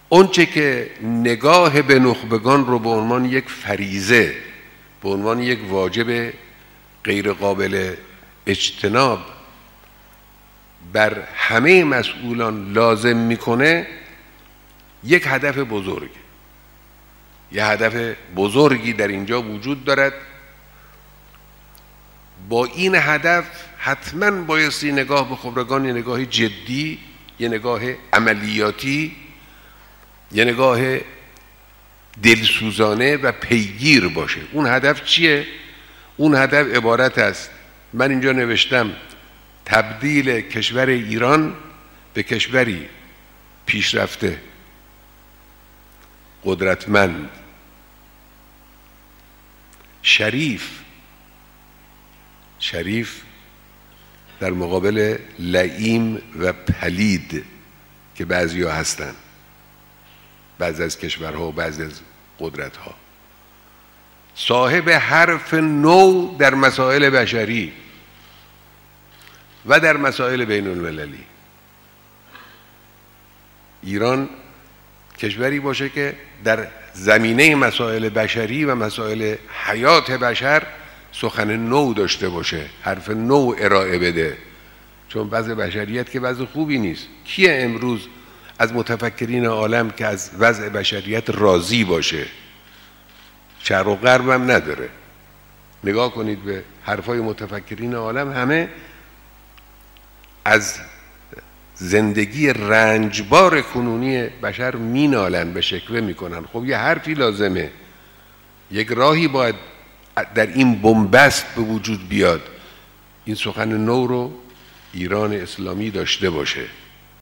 اونچه که نگاه به نخبگان رو به عنوان یک فریضه، به عنوان یک واجب غیر قابل اجتناب بر همه مسئولان لازم میکنه، یک هدف بزرگ، یه هدف بزرگی در اینجا وجود دارد. با این هدف حتما بایستی نگاه به خبرگان یه نگاه جدی، یه نگاه عملیاتی، یه نگاه دلسوزانه و پیگیر باشه. اون هدف چیه؟ اون هدف عبارت است، من اینجا نوشتم، تبدیل کشور ایران به کشوری پیشرفته، قدرتمند، شریف در مقابل لئیم و پلید که بعضی ها هستن، بعضی از کشورها و بعضی از قدرتها، صاحب حرف نو در مسائل بشری و در مسائل بین المللی. ایران کشوری باشه که در زمینه مسائل بشری و مسائل حیات بشر سخن نو داشته باشه، حرف نو ارائه بده، چون وضع بشریت که وضع خوبی نیست. کیه امروز از متفکرین عالم که از وضع بشریت راضی باشه؟ شرق و غرب هم نداره. نگاه کنید به حرفای متفکرین عالم، همه از زندگی رنجبار کنونی بشر مینالن، به شکوه میکنن. خب یه حرفی لازمه، یک راهی باید در این بنبست به وجود بیاد. این سخن نو رو ایران اسلامی داشته باشه.